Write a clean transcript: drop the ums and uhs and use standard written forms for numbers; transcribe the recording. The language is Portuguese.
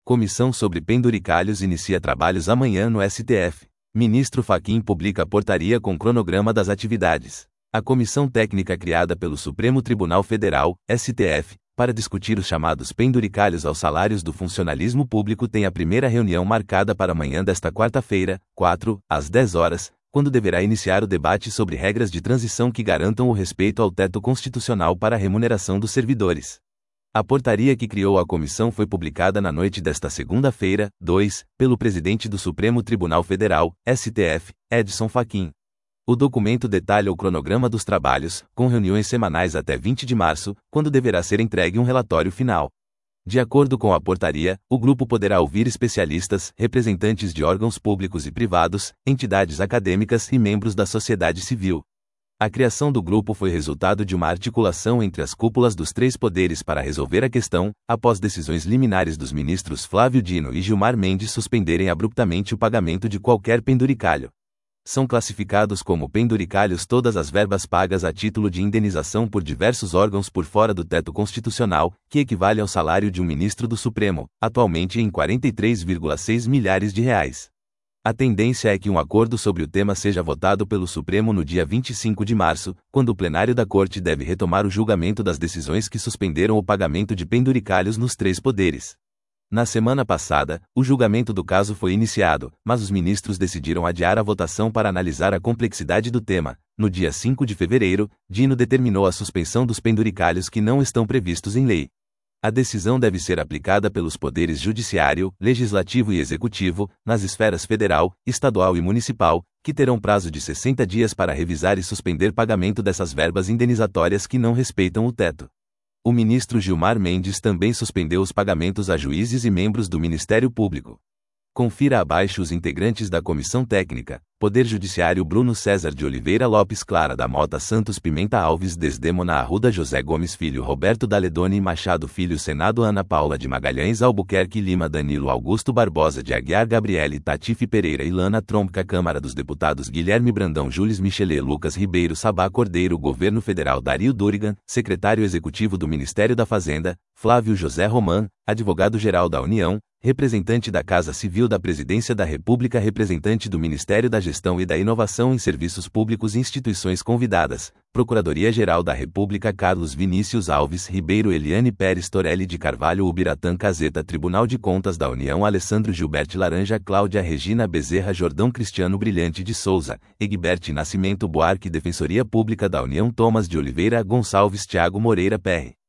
Comissão sobre penduricalhos inicia trabalhos amanhã no STF. Ministro Fachin publica portaria com cronograma das atividades. A comissão técnica criada pelo Supremo Tribunal Federal, STF, para discutir os chamados penduricalhos aos salários do funcionalismo público tem a primeira reunião marcada para amanhã desta quarta-feira, 4, às 10 horas, quando deverá iniciar o debate sobre regras de transição que garantam o respeito ao teto constitucional para a remuneração dos servidores. A portaria que criou a comissão foi publicada na noite desta segunda-feira, 2, pelo presidente do Supremo Tribunal Federal, STF, Edson Fachin. O documento detalha o cronograma dos trabalhos, com reuniões semanais até 20 de março, quando deverá ser entregue um relatório final. De acordo com a portaria, o grupo poderá ouvir especialistas, representantes de órgãos públicos e privados, entidades acadêmicas e membros da sociedade civil. A criação do grupo foi resultado de uma articulação entre as cúpulas dos três poderes para resolver a questão, após decisões liminares dos ministros Flávio Dino e Gilmar Mendes suspenderem abruptamente o pagamento de qualquer penduricalho. São classificados como penduricalhos todas as verbas pagas a título de indenização por diversos órgãos por fora do teto constitucional, que equivale ao salário de um ministro do Supremo, atualmente em 43,6 milhares de reais. A tendência é que um acordo sobre o tema seja votado pelo Supremo no dia 25 de março, quando o plenário da Corte deve retomar o julgamento das decisões que suspenderam o pagamento de penduricalhos nos três poderes. Na semana passada, o julgamento do caso foi iniciado, mas os ministros decidiram adiar a votação para analisar a complexidade do tema. No dia 5 de fevereiro, Dino determinou a suspensão dos penduricalhos que não estão previstos em lei. A decisão deve ser aplicada pelos poderes judiciário, legislativo e executivo, nas esferas federal, estadual e municipal, que terão prazo de 60 dias para revisar e suspender pagamento dessas verbas indenizatórias que não respeitam o teto. O ministro Gilmar Mendes também suspendeu os pagamentos a juízes e membros do Ministério Público. Confira abaixo os integrantes da Comissão Técnica: Poder Judiciário Bruno César de Oliveira Lopes, Clara da Mota Santos Pimenta Alves, Desdemona Arruda, José Gomes Filho, Roberto Daledoni Machado Filho, Senado Ana Paula de Magalhães Albuquerque Lima, Danilo Augusto Barbosa de Aguiar, Gabriele Tatife Pereira, Ilana Tromca, Câmara dos Deputados Guilherme Brandão, Jules Michelet, Lucas Ribeiro, Sabá Cordeiro, Governo Federal Dario Durigan, Secretário Executivo do Ministério da Fazenda, Flávio José Roman, Advogado-Geral da União, representante da Casa Civil da Presidência da República, representante do Ministério da Gestão e da Inovação em Serviços Públicos e instituições convidadas, Procuradoria-Geral da República Carlos Vinícius Alves Ribeiro, Eliane Pérez Torelli de Carvalho, Ubiratã Caseta, Tribunal de Contas da União Alessandro Gilberto Laranja, Cláudia Regina Bezerra Jordão, Cristiano Brilhante de Souza, Egbert Nascimento Buarque, Defensoria Pública da União Thomas de Oliveira Gonçalves, Thiago Moreira PR.